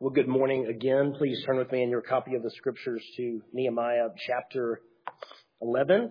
Well, good morning again. Please turn with me in your copy of the scriptures to Nehemiah chapter 11.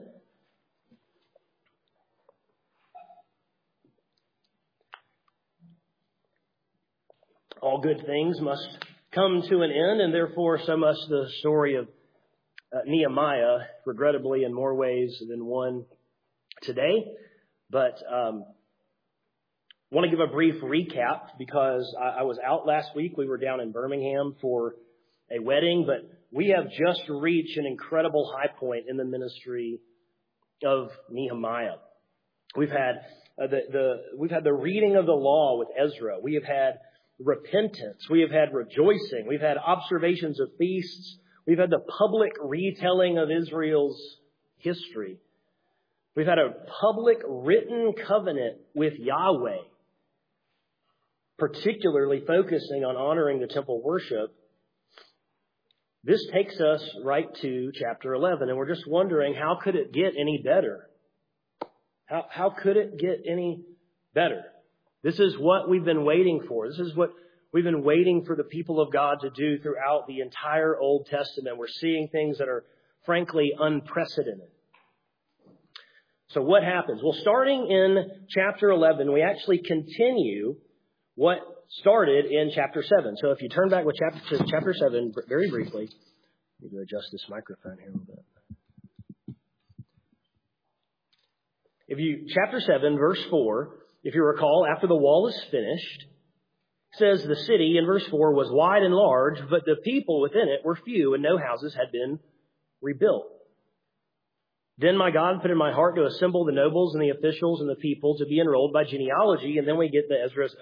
All good things must come to an end, and therefore so must the story of Nehemiah, regrettably in more ways than one today. But want to give a brief recap because I was out last week. We were down in Birmingham for a wedding, but we have just reached an incredible high point in the ministry of Nehemiah. We've had the reading of the law with Ezra. We have had repentance. We have had rejoicing. We've had observations of feasts. We've had the public retelling of Israel's history. We've had a public written covenant with Yahweh, particularly focusing on honoring the temple worship. This takes us right to chapter 11, and we're just wondering, how could it get any better? How could it get any better? This is what we've been waiting for. This is what we've been waiting for the people of God to do throughout the entire Old Testament. We're seeing things that are frankly unprecedented. So what happens? Well, starting in chapter 11, we actually continue what started in chapter 7. So if you turn back with chapter 7 very briefly, I need to adjust this microphone here a little bit. Chapter 7, verse 4, if you recall, after the wall is finished, says the city in verse 4 was wide and large, but the people within it were few and no houses had been rebuilt. Then my God put in my heart to assemble the nobles and the officials and the people to be enrolled by genealogy. And then we get the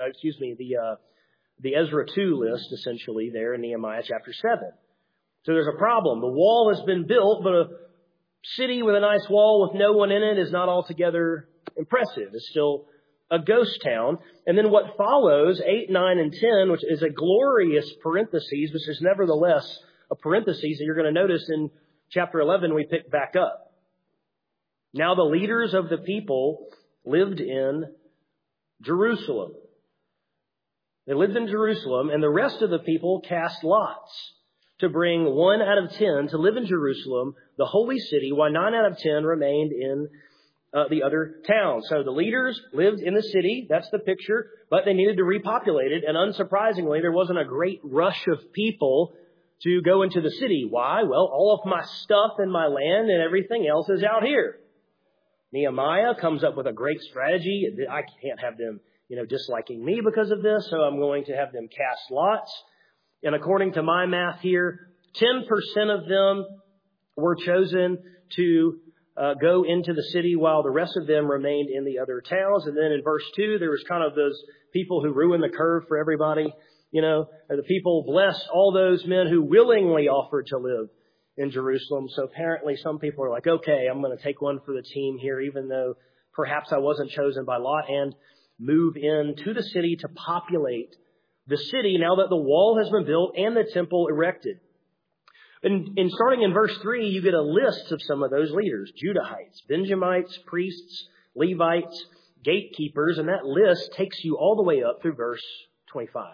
Ezra 2 list, essentially, there in Nehemiah chapter 7. So there's a problem. The wall has been built, but a city with a nice wall with no one in it is not altogether impressive. It's still a ghost town. And then what follows, 8, 9, and 10, which is a glorious parenthesis, which is nevertheless a parenthesis that you're going to notice in chapter 11 we pick back up. Now the leaders of the people lived in Jerusalem. They lived in Jerusalem, and the rest of the people cast lots to bring 1 out of 10 to live in Jerusalem, the holy city, while 9 out of 10 remained in the other towns. So the leaders lived in the city, that's the picture, but they needed to repopulate it, and unsurprisingly, there wasn't a great rush of people to go into the city. Why? Well, all of my stuff and my land and everything else is out here. Nehemiah comes up with a great strategy. I can't have them, disliking me because of this, so I'm going to have them cast lots. And according to my math here, 10% of them were chosen to go into the city while the rest of them remained in the other towns. And then in verse 2, there was kind of those people who ruined the curve for everybody. The people blessed all those men who willingly offered to live in Jerusalem. So apparently some people are like, okay, I'm going to take one for the team here, even though perhaps I wasn't chosen by lot, and move into the city to populate the city now that the wall has been built and the temple erected. And starting in verse 3, you get a list of some of those leaders: Judahites, Benjamites, priests, Levites, gatekeepers, and that list takes you all the way up through verse 25.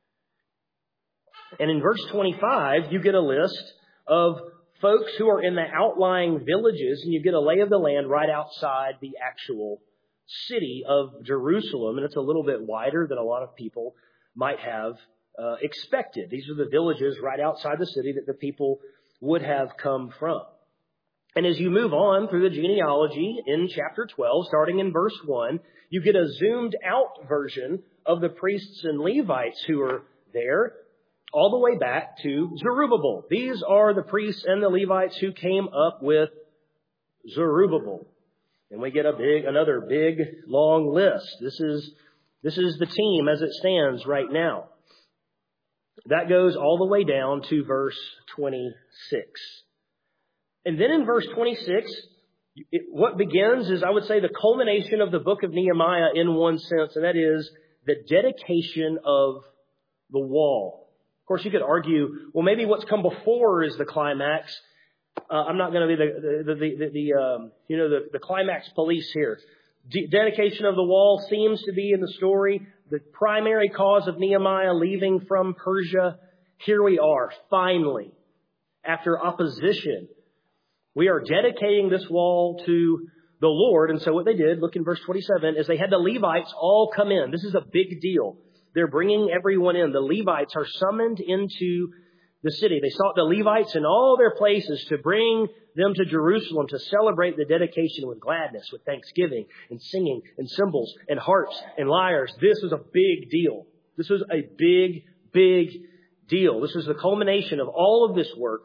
And in verse 25, you get a list of folks who are in the outlying villages, and you get a lay of the land right outside the actual city of Jerusalem. And it's a little bit wider than a lot of people might have expected. These are the villages right outside the city that the people would have come from. And as you move on through the genealogy in chapter 12, starting in verse 1, you get a zoomed out version of the priests and Levites who are there, all the way back to Zerubbabel. These are the priests and the Levites who came up with Zerubbabel. And we get another big, long list. This is the team as it stands right now. That goes all the way down to verse 26. And then in verse 26, what begins is, I would say, the culmination of the book of Nehemiah in one sense, and that is the dedication of the wall. Of course, you could argue, well, maybe what's come before is the climax. I'm not going to be the climax police here. Dedication of the wall seems to be in the story the primary cause of Nehemiah leaving from Persia Here we are, finally, after opposition. We are dedicating this wall to the Lord. And so what they did, look in verse 27, is they had the Levites all come in. This is a big deal. They're bringing everyone in. The Levites are summoned into the city. They sought the Levites in all their places to bring them to Jerusalem to celebrate the dedication with gladness, with thanksgiving and singing and cymbals and harps and lyres. This was a big deal. This was a big, big deal. This was the culmination of all of this work.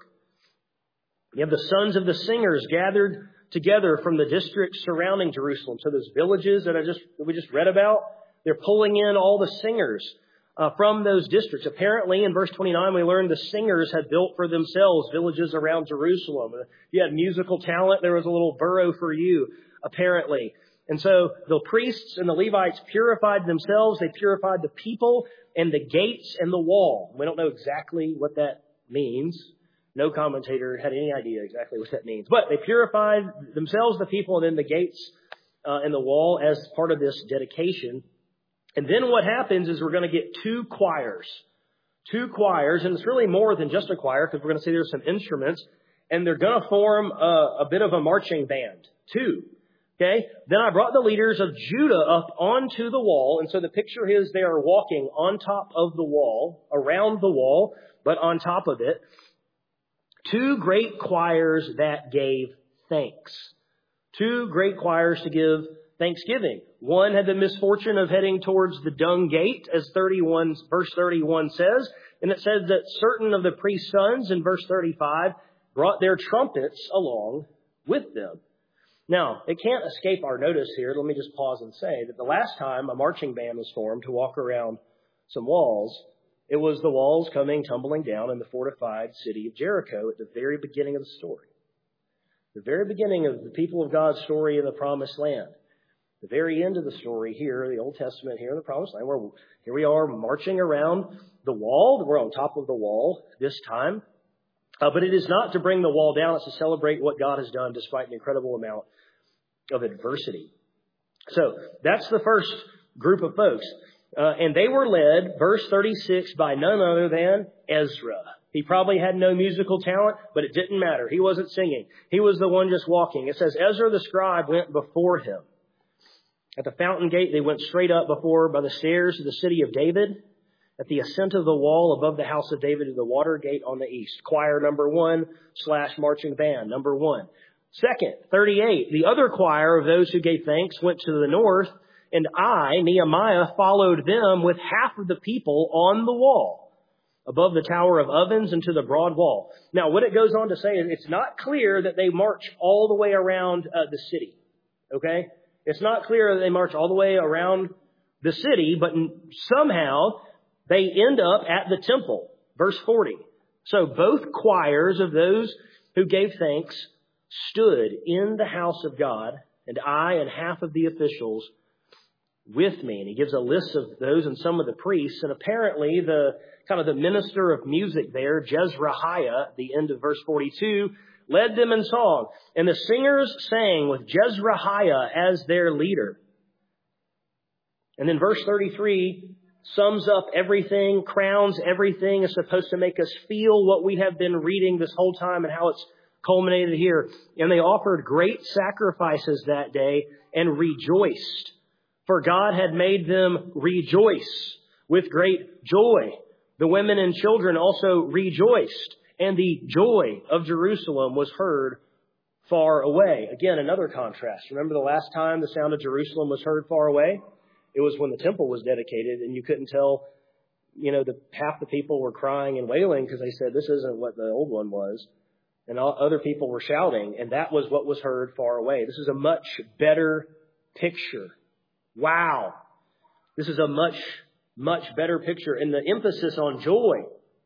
You have the sons of the singers gathered together from the districts surrounding Jerusalem. So those villages that we just read about, they're pulling in all the singers from those districts. Apparently, in verse 29, we learned the singers had built for themselves villages around Jerusalem. If you had musical talent, there was a little borough for you, apparently. And so the priests and the Levites purified themselves. They purified the people and the gates and the wall. We don't know exactly what that means. No commentator had any idea exactly what that means. But they purified themselves, the people, and then the gates and the wall as part of this dedication. And then what happens is we're going to get two choirs. Two choirs, and it's really more than just a choir because we're going to see there's some instruments. And they're going to form a bit of a marching band, too. Okay? Then I brought the leaders of Judah up onto the wall. And so the picture is they are walking on top of the wall, around the wall, but on top of it. Two great choirs that gave thanks. Two great choirs to give thanksgiving. One had the misfortune of heading towards the dung gate, as verse 31 says. And it says that certain of the priest's sons, in verse 35, brought their trumpets along with them. Now, it can't escape our notice here. Let me just pause and say that the last time a marching band was formed to walk around some walls, it was the walls coming tumbling down in the fortified city of Jericho at the very beginning of the story. The very beginning of the people of God's story in the Promised Land. The very end of the story here, the Old Testament here in the Promised Land, where here we are marching around the wall. We're on top of the wall this time. But it is not to bring the wall down. It's to celebrate what God has done despite an incredible amount of adversity. So that's the first group of folks. And they were led, verse 36, by none other than Ezra. He probably had no musical talent, but it didn't matter. He wasn't singing. He was the one just walking. It says, Ezra the scribe went before him. At the fountain gate, they went straight up by the stairs to the city of David. At the ascent of the wall above the house of David to the water gate on the east. Choir number 1 / marching band number 1. Second, 38, the other choir of those who gave thanks went to the north. And I, Nehemiah, followed them with half of the people on the wall, above the Tower of Ovens and to the broad wall. Now, what it goes on to say is it's not clear that they march all the way around the city. Okay? It's not clear that they march all the way around the city, but somehow they end up at the temple. Verse 40. So both choirs of those who gave thanks stood in the house of God, and I and half of the officials with me. And he gives a list of those and some of the priests. And apparently the minister of music there, Jezrahiah, the end of verse 42, led them in song. And the singers sang with Jezrahiah as their leader. And then verse 33 sums up everything, crowns everything, is supposed to make us feel what we have been reading this whole time and how it's culminated here. And they offered great sacrifices that day and rejoiced. For God had made them rejoice with great joy. The women and children also rejoiced, and the joy of Jerusalem was heard far away. Again, another contrast. Remember the last time the sound of Jerusalem was heard far away? It was when the temple was dedicated, and you couldn't tell, half the people were crying and wailing because they said, this isn't what the old one was. And other people were shouting, and that was what was heard far away. This is a much better picture. Wow. This is a much, much better picture. And the emphasis on joy.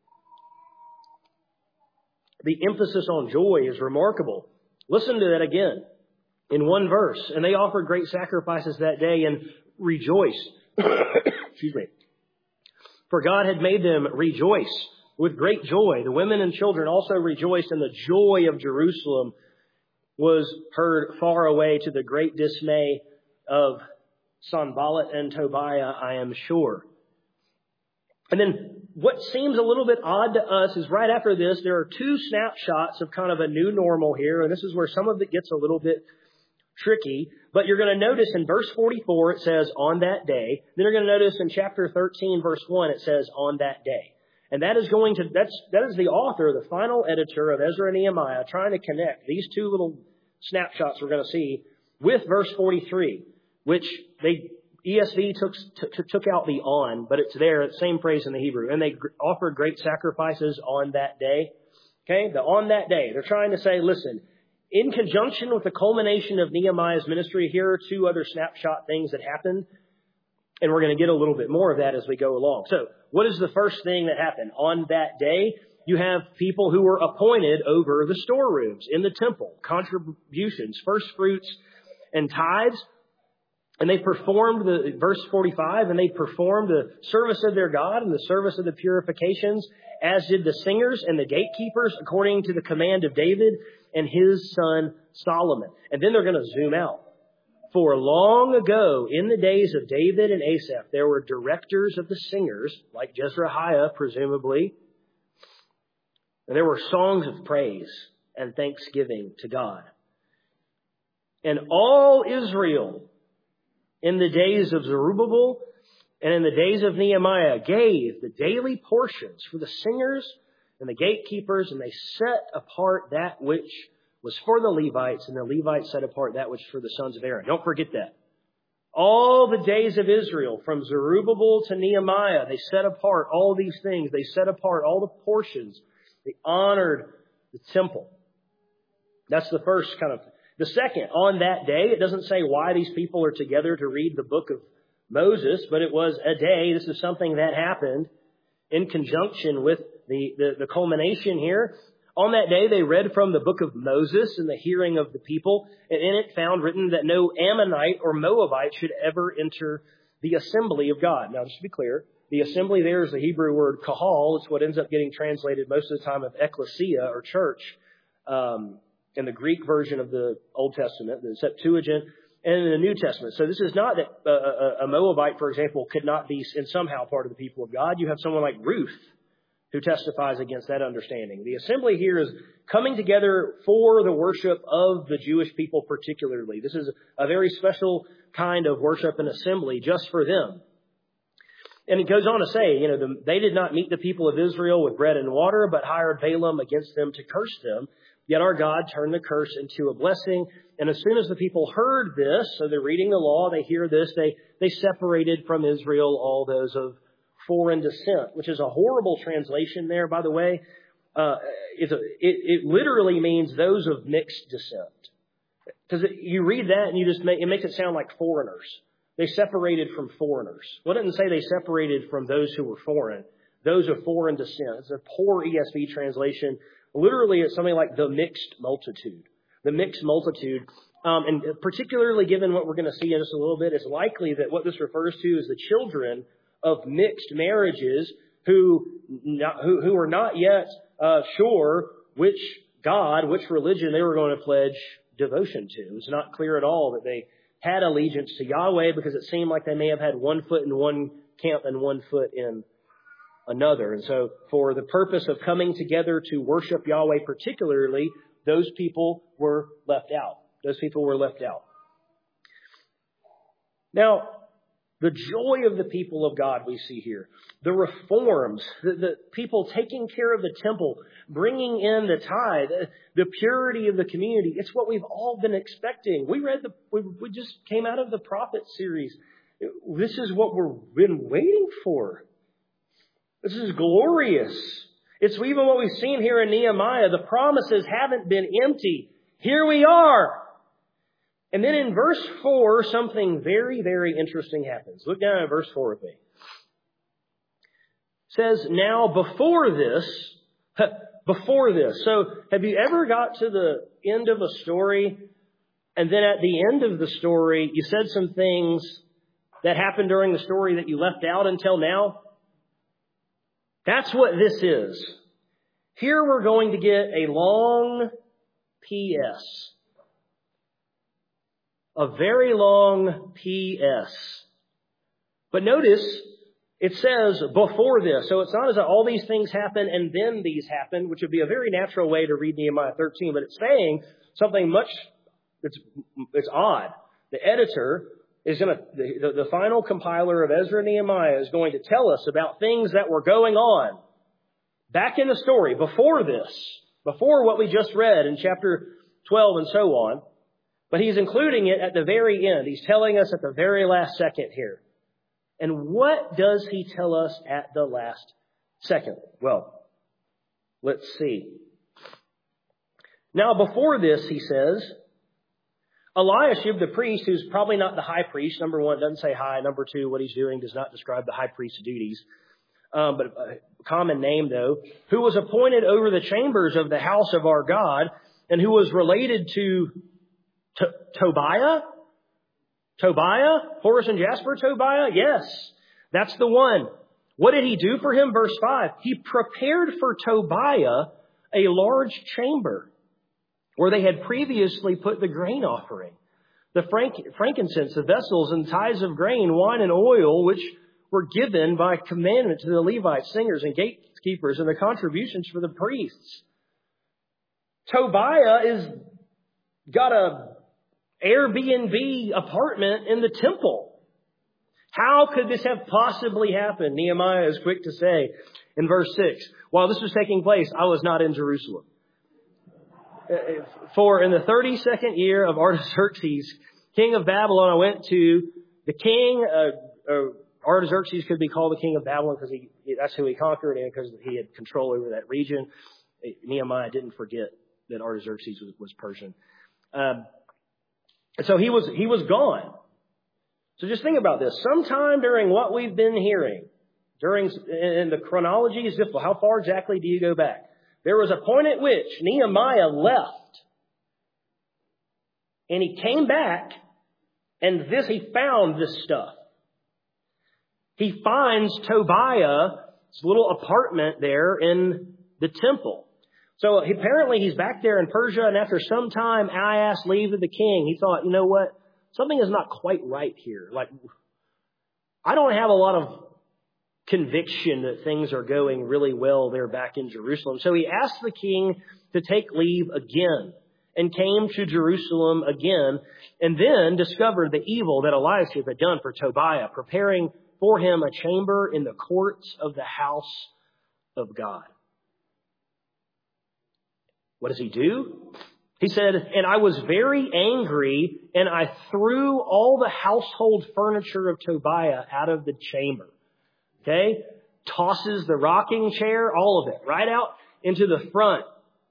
The emphasis on joy is remarkable. Listen to that again in one verse. And they offered great sacrifices that day and rejoiced. Excuse me. For God had made them rejoice with great joy. The women and children also rejoiced, and the joy of Jerusalem was heard far away, to the great dismay of Sanballat and Tobiah, I am sure. And then what seems a little bit odd to us is right after this, there are two snapshots of kind of a new normal here. And this is where some of it gets a little bit tricky. But you're going to notice in verse 44, it says, on that day. Then you're going to notice in chapter 13, verse 1, it says, on that day. And that is that is the author, the final editor of Ezra and Nehemiah, trying to connect these two little snapshots we're going to see with verse 43, which ESV took out the on, but it's there, it's the same phrase in the Hebrew. And they offered great sacrifices on that day. Okay, the on that day. They're trying to say, listen, in conjunction with the culmination of Nehemiah's ministry, here are two other snapshot things that happened. And we're going to get a little bit more of that as we go along. So, what is the first thing that happened? On that day, you have people who were appointed over the storerooms in the temple, contributions, first fruits, and tithes. And they performed verse 45, and they performed the service of their God and the service of the purifications, as did the singers and the gatekeepers, according to the command of David and his son Solomon. And then they're going to zoom out. For long ago, in the days of David and Asaph, there were directors of the singers, like Jezreiah, presumably. And there were songs of praise and thanksgiving to God. And all Israel, in the days of Zerubbabel and in the days of Nehemiah, gave the daily portions for the singers and the gatekeepers, and they set apart that which was for the Levites, and the Levites set apart that which for the sons of Aaron. Don't forget that. All the days of Israel, from Zerubbabel to Nehemiah, they set apart all these things. They set apart all the portions. They honored the temple. That's the first kind of. The second, on that day, it doesn't say why these people are together to read the book of Moses, but it was a day. This is something that happened in conjunction with the culmination here. On that day, they read from the book of Moses in the hearing of the people, and in it found written that no Ammonite or Moabite should ever enter the assembly of God. Now, just to be clear, the assembly there is the Hebrew word kahal. It's what ends up getting translated most of the time of ecclesia or church in the Greek version of the Old Testament, the Septuagint, and in the New Testament. So this is not that a Moabite, for example, could not be in somehow part of the people of God. You have someone like Ruth who testifies against that understanding. The assembly here is coming together for the worship of the Jewish people particularly. This is a very special kind of worship and assembly just for them. And it goes on to say, they did not meet the people of Israel with bread and water, but hired Balaam against them to curse them. Yet our God turned the curse into a blessing. And as soon as the people heard this, so they're reading the law, they hear this, they separated from Israel all those of foreign descent, which is a horrible translation there, by the way. It literally means those of mixed descent. Because you read that and it makes it sound like foreigners. They separated from foreigners. Well, it didn't say they separated from those who were foreign. Those of foreign descent. It's a poor ESV translation. Literally, it's something like the mixed multitude. The mixed multitude. And particularly given what we're going to see in just a little bit, it's likely that what this refers to is the children of mixed marriages who are not yet sure which God, which religion they were going to pledge devotion to. It's not clear at all that they had allegiance to Yahweh, because it seemed like they may have had one foot in one camp and one foot in another. And so for the purpose of coming together to worship Yahweh particularly, those people were left out. Those people were left out. Now, the joy of the people of God we see here, the reforms, the people taking care of the temple, bringing in the tithe, the purity of the community. It's what we've all been expecting. We just came out of the prophet series. This is what we've been waiting for. This is glorious. It's even what we've seen here in Nehemiah. The promises haven't been empty. Here we are. And then in verse 4, something very, very interesting happens. Look down at verse 4 with me. It says, now before this. So have you ever got to the end of a story, and then at the end of the story, you said some things that happened during the story that you left out until now? That's what this is. Here we're going to get a long P.S. A very long P.S. But notice, It says before this. So it's not as though all these things happen and then these happen, which would be a very natural way to read Nehemiah 13, but it's saying something it's odd. The editor is the final compiler of Ezra and Nehemiah is going to tell us about things that were going on back in the story before this, before what we just read in chapter 12 and so on. But he's including it at the very end. He's telling us at the very last second here. And what does he tell us at the last second? Well, let's see. Now, before this, he says, Eliashib, the priest, who's probably not the high priest, number one, doesn't say high. Number two, what he's doing does not describe the high priest's duties. But a common name, though, who was appointed over the chambers of the house of our God and who was related to Tobiah? Tobiah? Horace and Jasper Tobiah? Yes, that's the one. What did he do for him? Verse 5. He prepared for Tobiah a large chamber where they had previously put the grain offering, the frankincense, the vessels and tithes of grain, wine and oil, which were given by commandment to the Levites, singers and gatekeepers, and the contributions for the priests. Tobiah is got a Airbnb apartment in the temple. How could this have possibly happened? Nehemiah is quick to say in verse 6, while this was taking place, I was not in Jerusalem. For in the 32nd year of Artaxerxes, king of Babylon, I went to the king. Artaxerxes could be called the king of Babylon because that's who he conquered and because he had control over that region. Nehemiah didn't forget that Artaxerxes was Persian. So he was gone. So just think about this. Sometime during what we've been hearing, and the chronology is difficult. How far exactly do you go back? There was a point at which Nehemiah left, and he came back, and he found this stuff. He finds Tobiah's little apartment there in the temple. So apparently he's back there in Persia, and after some time, I asked leave of the king. He thought, you know what? Something is not quite right here. Like, I don't have a lot of conviction that things are going really well there back in Jerusalem. So he asked the king to take leave again and came to Jerusalem again and then discovered the evil that Eliashib had done for Tobiah, preparing for him a chamber in the courts of the house of God. What does he do? He said, and I was very angry, and I threw all the household furniture of Tobiah out of the chamber. Okay? Tosses the rocking chair, all of it, right out into the front.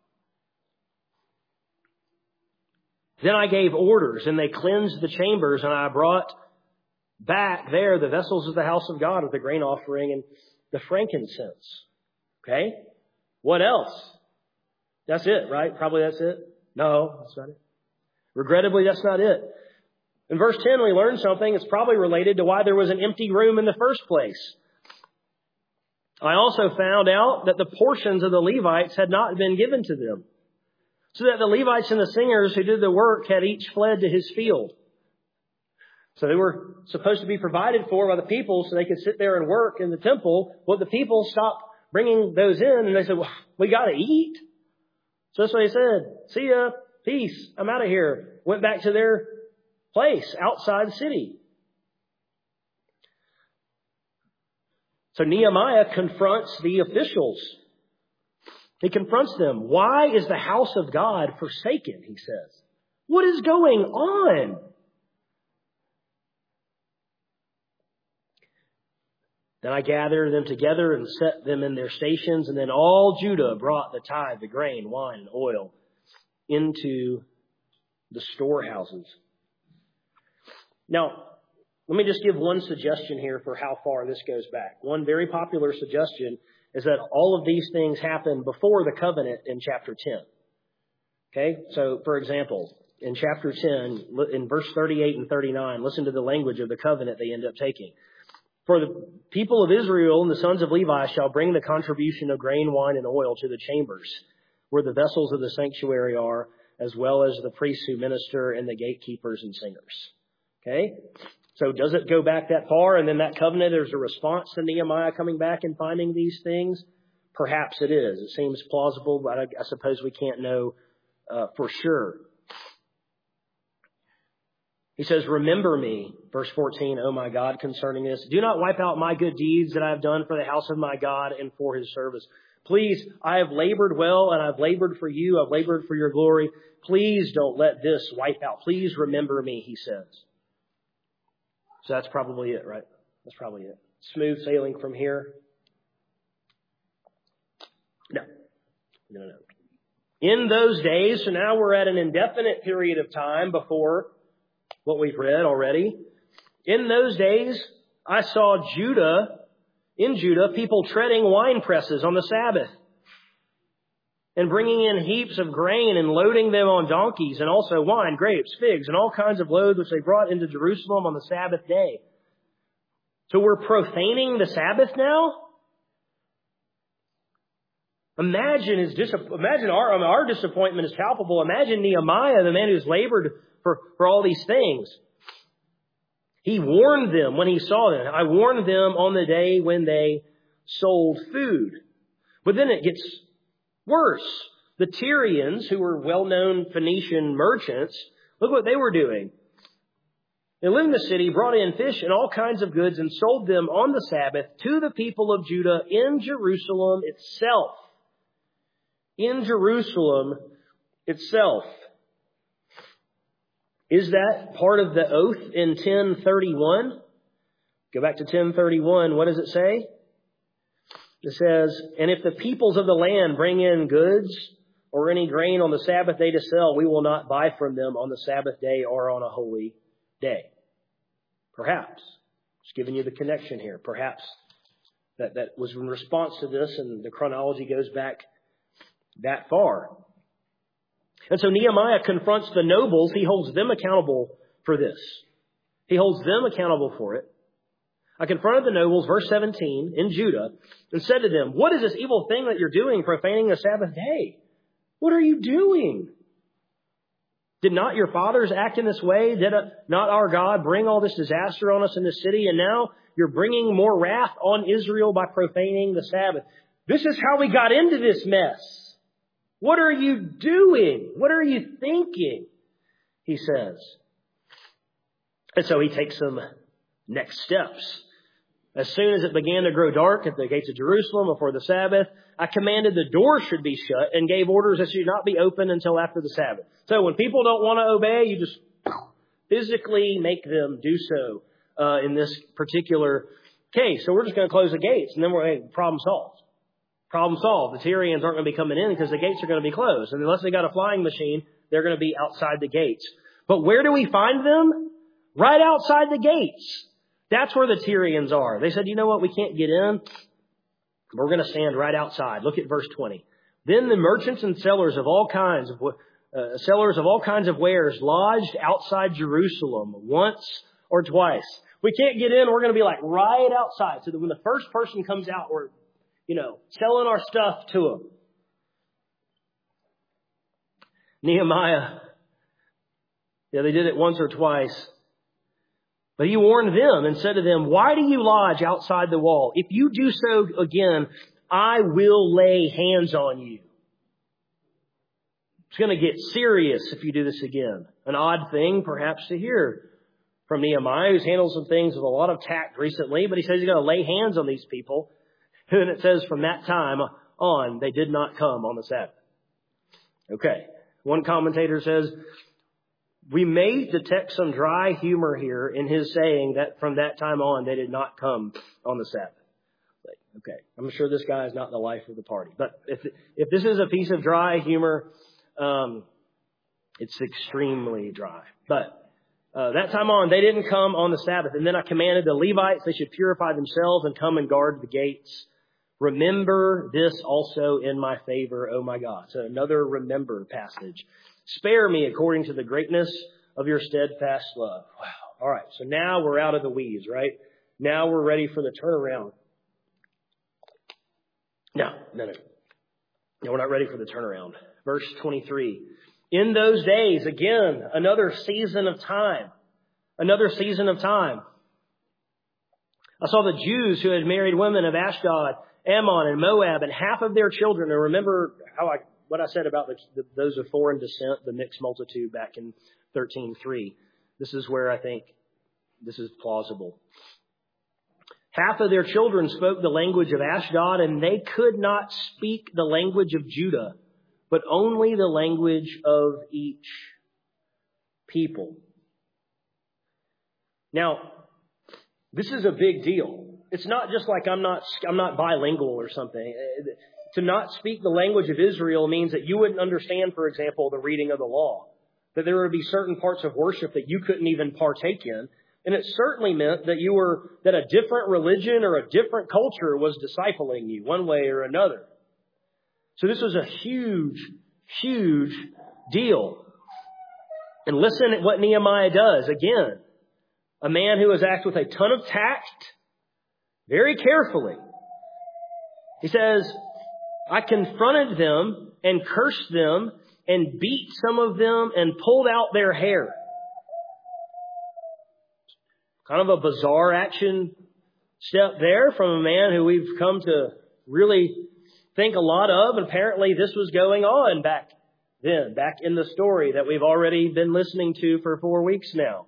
Then I gave orders, and they cleansed the chambers, and I brought back there the vessels of the house of God with the grain offering and the frankincense. Okay? What else? That's it, right? Probably that's it. No, that's not it. Regrettably, that's not it. In verse 10, we learn something. It's probably related to why there was an empty room in the first place. I also found out that the portions of the Levites had not been given to them, so that the Levites and the singers who did the work had each fled to his field. So they were supposed to be provided for by the people so they could sit there and work in the temple. Well, the people stopped bringing those in, and they said, well, we got to eat. So that's what they said. See ya. Peace. I'm out of here. Went back to their place outside the city. So Nehemiah confronts the officials. He confronts them. Why is the house of God forsaken? He says. What is going on? Then I gathered them together and set them in their stations. And then all Judah brought the tithe, the grain, wine, and oil into the storehouses. Now, let me just give one suggestion here for how far this goes back. One very popular suggestion is that all of these things happen before the covenant in chapter 10. Okay? So, for example, in chapter 10, in verse 38 and 39, listen to the language of the covenant they end up taking. For the people of Israel and the sons of Levi shall bring the contribution of grain, wine, and oil to the chambers, where the vessels of the sanctuary are, as well as the priests who minister and the gatekeepers and singers. Okay? So does it go back that far? And then that covenant, there's a response to Nehemiah coming back and finding these things? Perhaps it is. It seems plausible, but I suppose we can't know for sure. He says, remember me, verse 14, O my God, concerning this. Do not wipe out my good deeds that I have done for the house of my God and for his service. Please, I have labored well and I've labored for you. I've labored for your glory. Please don't let this wipe out. Please remember me, he says. So that's probably it, right? That's probably it. Smooth sailing from here? No. In those days, so now we're at an indefinite period of time before what we've read already. In those days, I saw in Judah, people treading wine presses on the Sabbath and bringing in heaps of grain and loading them on donkeys, and also wine, grapes, figs, and all kinds of loads which they brought into Jerusalem on the Sabbath day. So we're profaning the Sabbath now? Imagine our disappointment is palpable. Imagine Nehemiah, the man who's labored for all these things. He warned them when he saw them. I warned them on the day when they sold food. But then it gets worse. The Tyrians, who were well-known Phoenician merchants, look what they were doing. They lived in the city, brought in fish and all kinds of goods, and sold them on the Sabbath to the people of Judah in Jerusalem itself. In Jerusalem itself. Is that part of the oath in 10:31? Go back to 10:31. What does it say? It says, and if the peoples of the land bring in goods or any grain on the Sabbath day to sell, we will not buy from them on the Sabbath day or on a holy day. Perhaps. Just giving you the connection here. Perhaps that was in response to this, and the chronology goes back that far. And so Nehemiah confronts the nobles. He holds them accountable for this. He holds them accountable for it. I confronted the nobles, verse 17, in Judah, and said to them, what is this evil thing that you're doing, profaning the Sabbath day? What are you doing? Did not your fathers act in this way? Did not our God bring all this disaster on us in this city? And now you're bringing more wrath on Israel by profaning the Sabbath. This is how we got into this mess. What are you doing? What are you thinking? He says. And so he takes some next steps. As soon as it began to grow dark at the gates of Jerusalem before the Sabbath, I commanded the doors should be shut and gave orders that should not be open until after the Sabbath. So when people don't want to obey, you just physically make them do so in this particular case. So we're just going to close the gates, and then problem solved. Problem solved. The Tyrians aren't going to be coming in because the gates are going to be closed. And unless they got a flying machine, they're going to be outside the gates. But where do we find them? Right outside the gates. That's where the Tyrians are. They said, you know what? We can't get in. We're going to stand right outside. Look at verse 20. Then the merchants and sellers of all kinds of wares lodged outside Jerusalem once or twice. We can't get in. We're going to be like right outside. So that when the first person comes out, we're selling our stuff to them. Nehemiah, they did it once or twice. But he warned them and said to them, why do you lodge outside the wall? If you do so again, I will lay hands on you. It's going to get serious if you do this again. An odd thing, perhaps, to hear from Nehemiah, who's handled some things with a lot of tact recently, but he says he's going to lay hands on these people. And it says from that time on, they did not come on the Sabbath. Okay. One commentator says, we may detect some dry humor here in his saying that from that time on, they did not come on the Sabbath. Okay. I'm sure this guy is not the life of the party. But if this is a piece of dry humor, it's extremely dry. But that time on, they didn't come on the Sabbath. And then I commanded the Levites, they should purify themselves and come and guard the gates. Remember this also in my favor, O my God. So another remember passage. Spare me according to the greatness of your steadfast love. Wow. All right. So now we're out of the weeds, right? Now we're ready for the turnaround. No, we're not ready for the turnaround. Verse 23. In those days, again, another season of time. Another season of time. I saw the Jews who had married women of Ashdod, Ammon, and Moab, and half of their children. And remember what I said about those of foreign descent, the mixed multitude back in 13:3. This is where I think this is plausible. Half of their children spoke the language of Ashdod, and they could not speak the language of Judah, but only the language of each people. Now, this is a big deal. It's not just like I'm not bilingual or something. To not speak the language of Israel means that you wouldn't understand, for example, the reading of the law. That there would be certain parts of worship that you couldn't even partake in. And it certainly meant that a different religion or a different culture was discipling you one way or another. So this was a huge, huge deal. And listen at what Nehemiah does. Again, a man who has acted with a ton of tact, very carefully. He says, I confronted them and cursed them and beat some of them and pulled out their hair. Kind of a bizarre action step there from a man who we've come to really think a lot of. And apparently this was going on back in the story that we've already been listening to for 4 weeks now.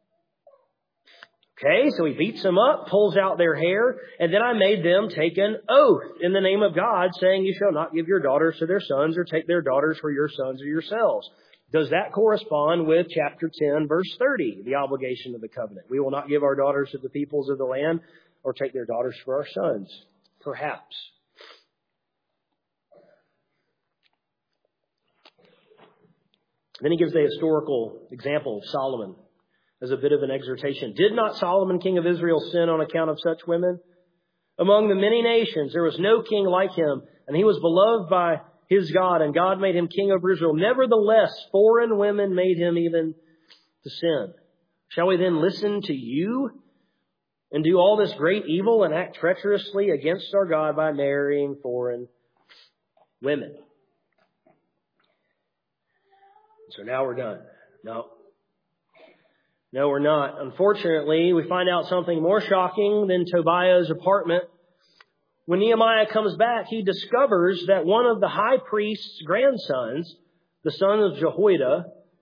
Okay, so he beats them up, pulls out their hair, and then I made them take an oath in the name of God, saying, you shall not give your daughters to their sons or take their daughters for your sons or yourselves. Does that correspond with chapter 10, verse 30, the obligation of the covenant? We will not give our daughters to the peoples of the land or take their daughters for our sons. Perhaps. Then he gives the historical example of Solomon as a bit of an exhortation. Did not Solomon, king of Israel, sin on account of such women? Among the many nations, there was no king like him, and he was beloved by his God, and God made him king over Israel. Nevertheless, foreign women made him even to sin. Shall we then listen to you and do all this great evil and act treacherously against our God by marrying foreign women? So now we're done. No, we're not. Unfortunately, we find out something more shocking than Tobiah's apartment. When Nehemiah comes back, he discovers that one of the high priest's grandsons, the son of Jehoiada,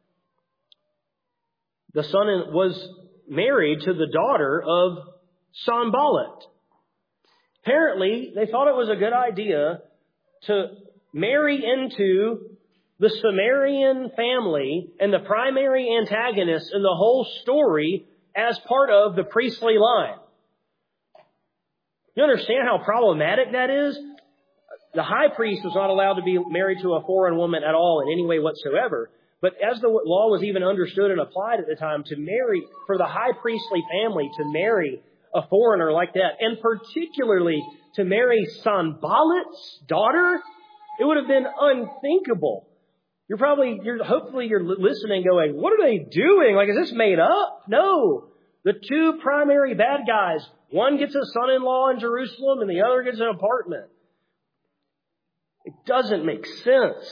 the son was married to the daughter of Sanballat. Apparently, they thought it was a good idea to marry into the Sumerian family and the primary antagonist in the whole story as part of the priestly line. You understand how problematic that is? The high priest was not allowed to be married to a foreign woman at all in any way whatsoever. But as the law was even understood and applied at the time, to marry, for the high priestly family to marry a foreigner like that, and particularly to marry Sanballat's daughter, it would have been unthinkable. Hopefully you're listening going, what are they doing? Like, is this made up? No. The two primary bad guys, one gets a son-in-law in Jerusalem and the other gets an apartment. It doesn't make sense.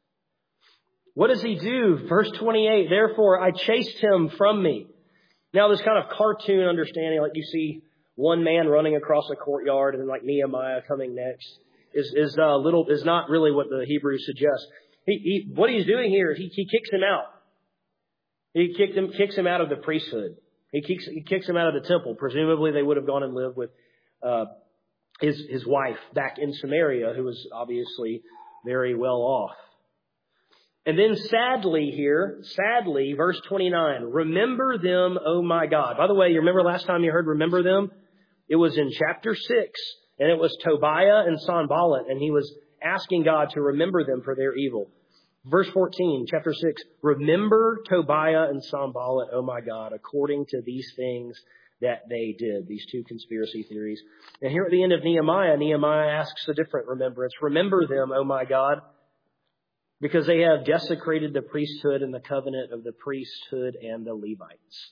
What does he do? Verse 28, therefore I chased him from me. Now this kind of cartoon understanding, like you see one man running across a courtyard and then like Nehemiah coming next, is not really what the Hebrew suggests. What he's doing here, he kicks him out. He kicks him out of the priesthood. He kicks him out of the temple. Presumably they would have gone and lived with his wife back in Samaria, who was obviously very well off. And then sadly, verse 29, remember them, O my God. By the way, you remember last time you heard remember them? It was in chapter 6, and it was Tobiah and Sanballat, and he was asking God to remember them for their evil. Verse 14, chapter 6, remember Tobiah and Sanballat, O my God, according to these things that they did, these two conspiracy theories. And here at the end of Nehemiah asks a different remembrance. Remember them, O my God, because they have desecrated the priesthood and the covenant of the priesthood and the Levites.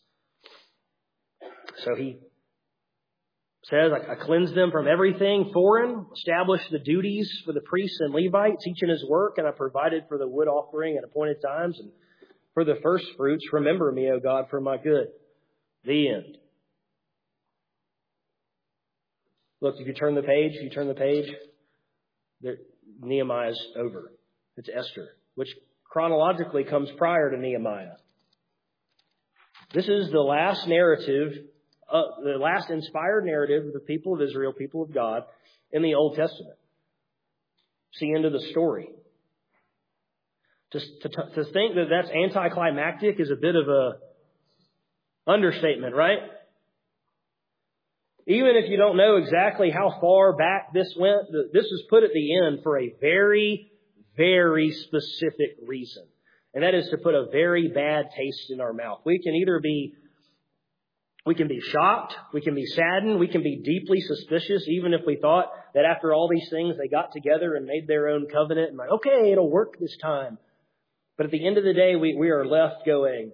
So he says, I cleanse them from everything foreign, established the duties for the priests and Levites, each in his work, and I provided for the wood offering at appointed times and for the first fruits. Remember me, O God, for my good. The end. Look, if you turn the page, Nehemiah's over. It's Esther, which chronologically comes prior to Nehemiah. This is the last narrative, the last inspired narrative of the people of Israel, people of God, in the Old Testament. It's the end of the story. To think that that's anticlimactic is a bit of a understatement, right? Even if you don't know exactly how far back this went, this is put at the end for a very, very specific reason. And that is to put a very bad taste in our mouth. We can be shocked, we can be saddened, we can be deeply suspicious, even if we thought that after all these things they got together and made their own covenant and like, okay, it'll work this time. But at the end of the day, we are left going,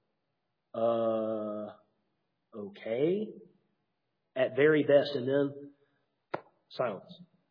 okay, at very best, and then silence.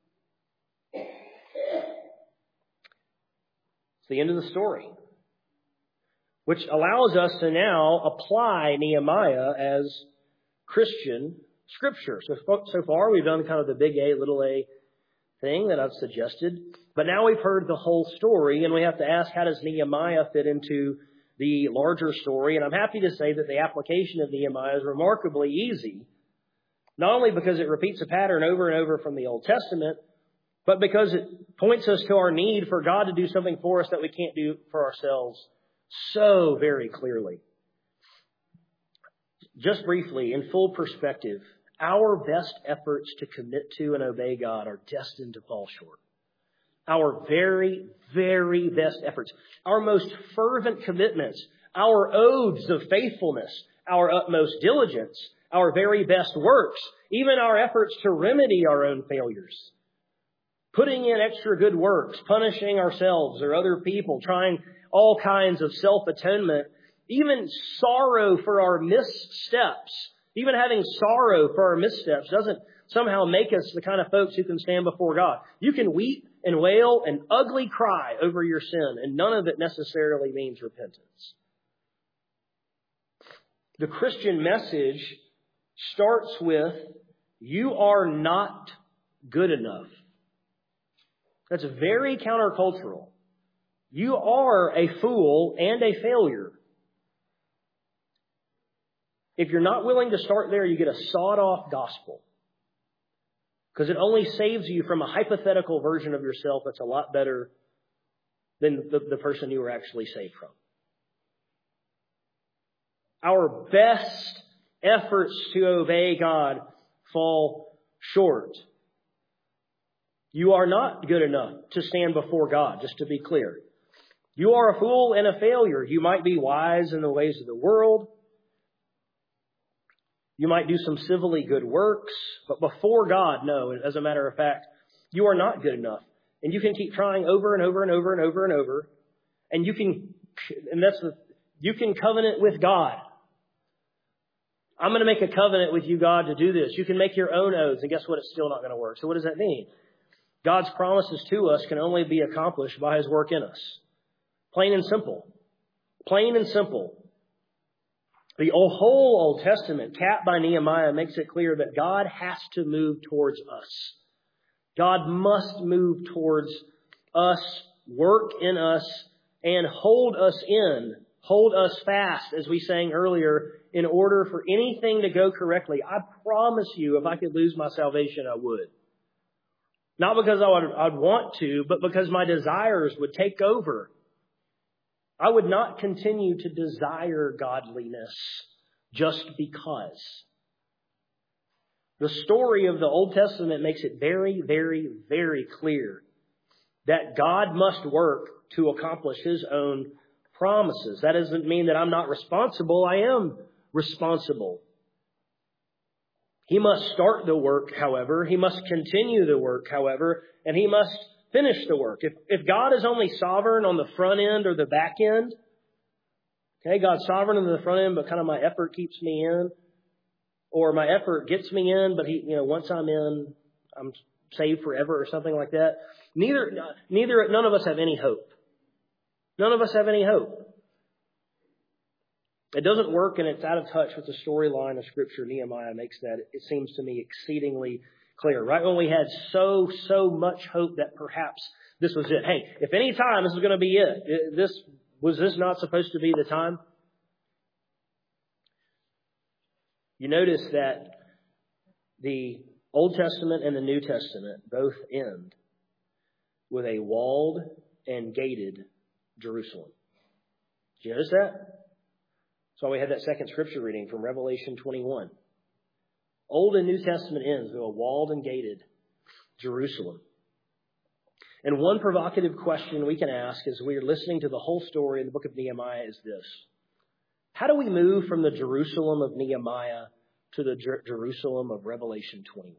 It's the end of the story, which allows us to now apply Nehemiah as Christian scripture. So far, we've done kind of the big A, little a thing that I've suggested. But now we've heard the whole story, and we have to ask, how does Nehemiah fit into the larger story? And I'm happy to say that the application of Nehemiah is remarkably easy, not only because it repeats a pattern over and over from the Old Testament, but because it points us to our need for God to do something for us that we can't do for ourselves so very clearly. Just briefly, in full perspective, our best efforts to commit to and obey God are destined to fall short. Our very, very best efforts, our most fervent commitments, our oaths of faithfulness, our utmost diligence, our very best works, even our efforts to remedy our own failures, putting in extra good works, punishing ourselves or other people, trying all kinds of self-atonement, even sorrow for our missteps, even having sorrow for our missteps doesn't somehow make us the kind of folks who can stand before God. You can weep and wail and ugly cry over your sin, and none of it necessarily means repentance. The Christian message starts with, you are not good enough. That's very countercultural. You are a fool and a failure. If you're not willing to start there, you get a sawed-off gospel. Because it only saves you from a hypothetical version of yourself that's a lot better than the person you were actually saved from. Our best efforts to obey God fall short. You are not good enough to stand before God, just to be clear. You are a fool and a failure. You might be wise in the ways of the world. You might do some civilly good works, but before God, no. As a matter of fact, you are not good enough. And you can keep trying over and over and over and over and over. And you can covenant with God. I'm going to make a covenant with you, God, to do this. You can make your own oaths, and guess what? It's still not going to work. So what does that mean? God's promises to us can only be accomplished by His work in us. Plain and simple. Plain and simple. The whole Old Testament, capped by Nehemiah, makes it clear that God has to move towards us. God must move towards us, work in us, and hold us fast, as we sang earlier, in order for anything to go correctly. I promise you, if I could lose my salvation, I would. Not because I'd want to, but because my desires would take over. I would not continue to desire godliness just because. The story of the Old Testament makes it very, very, very clear that God must work to accomplish His own promises. That doesn't mean that I'm not responsible. I am responsible. He must start the work, however. He must continue the work, however, and He must finish the work. If God is only sovereign on the front end or the back end, okay, God's sovereign on the front end, but kind of my effort keeps me in, or my effort gets me in, but once I'm in, I'm saved forever or something like that. None of us have any hope. None of us have any hope. It doesn't work, and it's out of touch with the storyline of Scripture. Nehemiah makes that, it seems to me, exceedingly clear. Right when we had so much hope that perhaps this was it. Hey, if any time this is going to be it. Was this not supposed to be the time? You notice that the Old Testament and the New Testament both end with a walled and gated Jerusalem. Did you notice that? So we had that second scripture reading from Revelation 21. Old and New Testament ends with a walled and gated Jerusalem. And one provocative question we can ask as we are listening to the whole story in the book of Nehemiah is this. How do we move from the Jerusalem of Nehemiah to the Jerusalem of Revelation 21?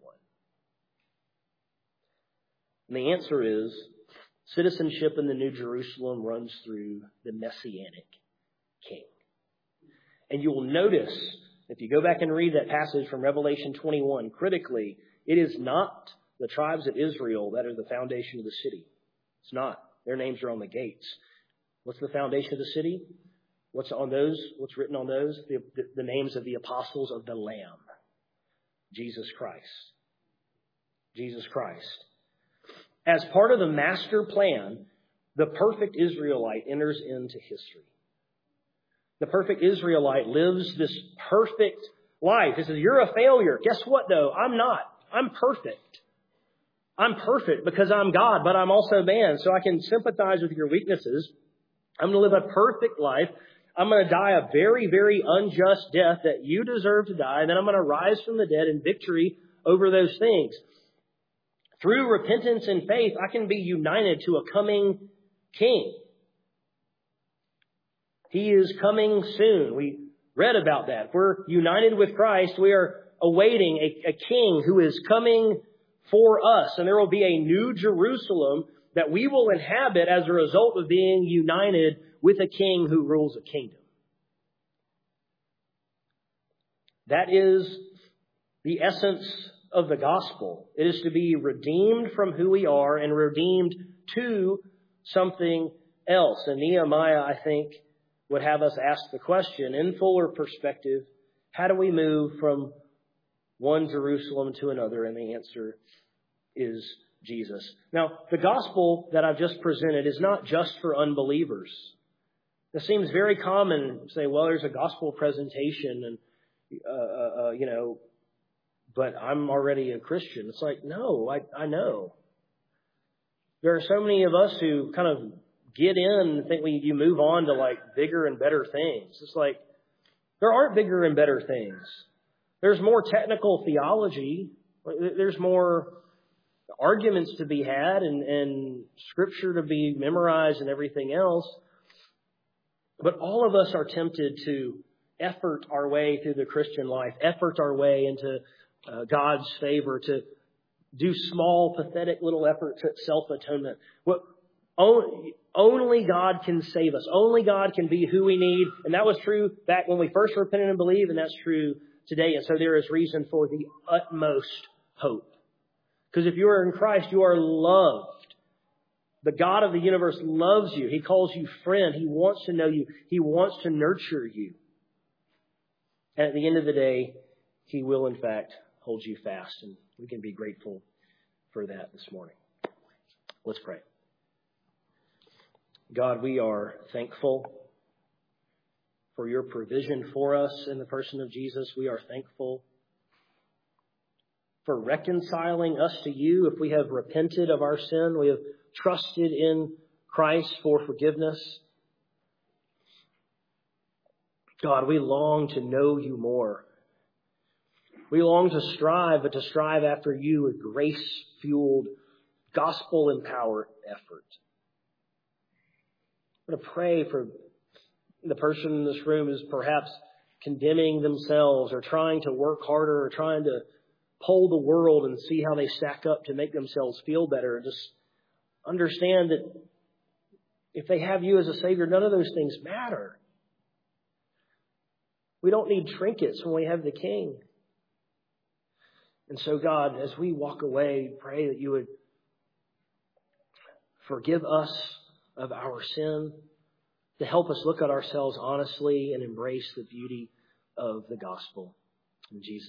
And the answer is citizenship in the New Jerusalem runs through the Messianic King. And you will notice, if you go back and read that passage from Revelation 21 critically, it is not the tribes of Israel that are the foundation of the city. It's not. Their names are on the gates. What's the foundation of the city? What's on those? What's written on those? The names of the apostles of the Lamb. Jesus Christ. Jesus Christ. As part of the master plan, the perfect Israelite enters into history. The perfect Israelite lives this perfect life. He says, you're a failure. Guess what, though? I'm not. I'm perfect. I'm perfect because I'm God, but I'm also man, so I can sympathize with your weaknesses. I'm going to live a perfect life. I'm going to die a very, very unjust death that you deserve to die, and then I'm going to rise from the dead in victory over those things. Through repentance and faith, I can be united to a coming king. He is coming soon. We read about that. If we're united with Christ, we are awaiting a king who is coming for us. And there will be a new Jerusalem that we will inhabit as a result of being united with a king who rules a kingdom. That is the essence of the gospel. It is to be redeemed from who we are and redeemed to something else. And Nehemiah, I think, would have us ask the question, in fuller perspective, how do we move from one Jerusalem to another? And the answer is Jesus. Now, the gospel that I've just presented is not just for unbelievers. It seems very common to say, well, there's a gospel presentation and, but I'm already a Christian. It's like, no, I know. There are so many of us who kind of get in and think you move on to like bigger and better things. It's like, there aren't bigger and better things. There's more technical theology. There's more arguments to be had and scripture to be memorized and everything else. But all of us are tempted to effort our way through the Christian life, effort our way into God's favor, to do small, pathetic little efforts at self-atonement. Only God can save us. Only God can be who we need. And that was true back when we first repented and believed, and that's true today. And so there is reason for the utmost hope. Because if you are in Christ, you are loved. The God of the universe loves you. He calls you friend. He wants to know you. He wants to nurture you. And at the end of the day, He will, in fact, hold you fast. And we can be grateful for that this morning. Let's pray. God, we are thankful for your provision for us in the person of Jesus. We are thankful for reconciling us to you. If we have repented of our sin, we have trusted in Christ for forgiveness. God, we long to know you more. We long to strive, but to strive after you with grace-fueled, gospel-empowered effort. I'm going to pray for the person in this room who's perhaps condemning themselves or trying to work harder or trying to poll the world and see how they stack up to make themselves feel better. And just understand that if they have you as a Savior, none of those things matter. We don't need trinkets when we have the King. And so, God, as we walk away, pray that you would forgive us of our sin. to help us look at ourselves honestly and embrace the beauty of the gospel. In Jesus'